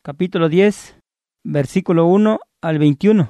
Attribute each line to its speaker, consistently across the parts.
Speaker 1: capítulo 10, versículo 1 al 21.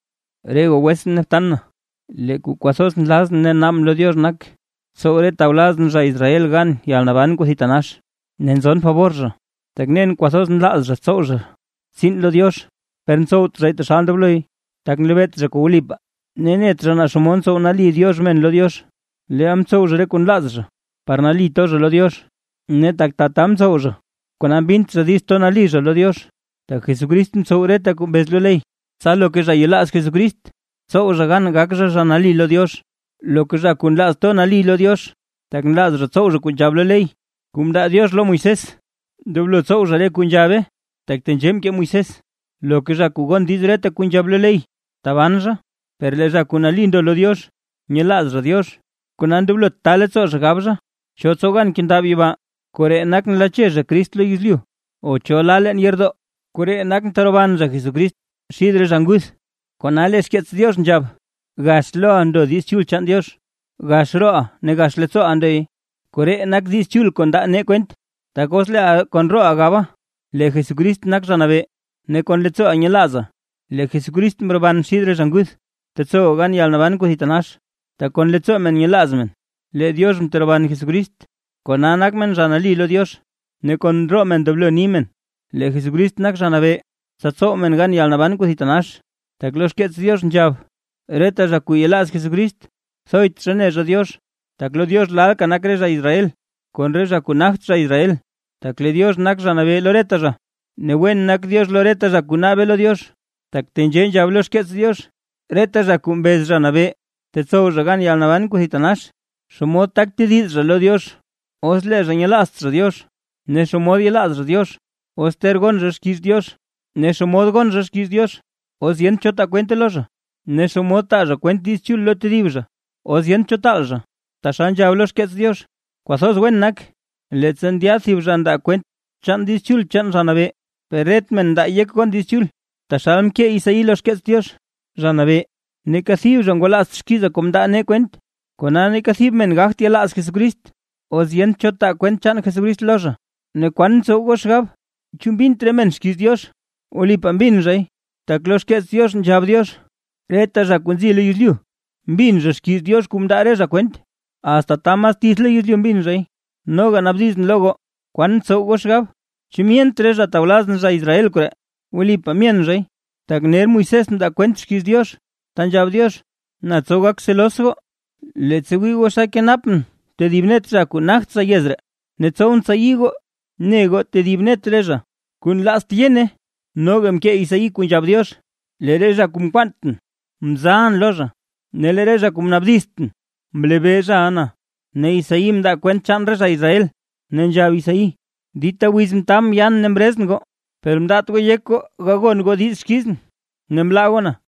Speaker 1: Rego wesen neftana, le cuasos las nenam lo Dios nak, sobre tablas nra Israel gan y al naban cuhitanash, nenzon favorja, tagnen cuasos las soja, sin lo Dios, pensot reit shandobloy, taglebet reculipa, nenet rana shumon so nali Dios men lo Dios, le am soja recun lazja, parnali toja lo Dios, netak tatam soja. Con ambint tradisto nalija lo Dios, ta Jesucristo soureta con beslolei, sa lo que jayelas Jesucristo, so jagan gakja janali lo Dios, lo que ja kun las tonali lo Dios, ta kun las so kun jablolei, cum da Dios lo Moisés, doblo so jale kun jabe, ta tenjem que Moisés, lo que ja kugon dizreta kun jablolei, tabanja, per le ja kun alindo lo Dios, nyelas Dios, kun andublo tale so jagabja, shotsogan kindabiba. Kore nak la cheja Cristo izliu, o cholalen yerdo, kore nak taroban ja Jesucristo, shidre jangus, con ales kets Dios njab, gaslo ando dischul chan Dios, gasro ne gaslezo ande, kore nak dischul con da ne cuent, takosle con ro agaba, le Jesucristo nak janabe, ne con lezo añelaza, le Jesucristo mroban shidre jangus, tezo gan yal naban kuhitanash, ta con lezo men yelazmen, le Dios mtroban Jesucristo. Con anak men janali lo Dios, ne con ro men doblo nimen, le Jesucristo nak janabe, satso men gan yal naban kuhitanash, taklos kets Dios njab, reta jacuyelas Jesucristo, soy treneja Dios, taklo Dios lal kanakreja Israel, con reja kunachtja Israel, takle Dios nak janabe loretaja, ne wen nak Dios loreta jacunabe lo Dios, tak tenjen jablos kets Dios, reta jacumbez janabe, tetso jagan yal naban kuhitanash, shomo tak tidid lo Dios. Os le señalastra Dios, ne somod yelastra Dios, os tergon resquis Dios, ne somod gon resquis Dios, os yen chota cuenteloja, ne somod taja cuentis chul lo te divja, os yen chotalja, tashan jablos kets Dios, quasos wennak, letsen diathivjan da cuent chan dischul chan janabe, peret men da yek con dischul, tashalm ke isai los kets Dios, janabe, ne kathivjan golas skiza com da ne cuent, konane kathiv men gachti alas Jesucristo. Os yen chota cuenchan Jesucristo loja. Ne quan so goshgab, chumbin tremenskis Dios. Oli pambin rey. Taklos kes Dios njab Dios. Reta jakunzi le yusliu. Mbin reskis Dios cum dare jacuent. Hasta tamas tisle yusliu mbin rey. No ganabdis logo. Quan so goshgab. Chimien tres ataulas nja Israel kure. Oli pamien rey. Tagner Moisés nda cuentskis Dios. Tanjab Dios. Natsogak celoso. Letzewi goshakenapn. Te dibnet ja kun nachtsa yezre, ne tson tsayigo, nego te dibnet reja, kun las tiene, nogem ke isai kun jab Dios, le reja kum quanten, mzan loja, ne le reja kum nabdisten, mlebeja ana, ne isaim da quenchan reja Israel, ne jab isai, dita wism tam yan nembresngo, per mdat go yeko gagon go diskizn, nemlagona,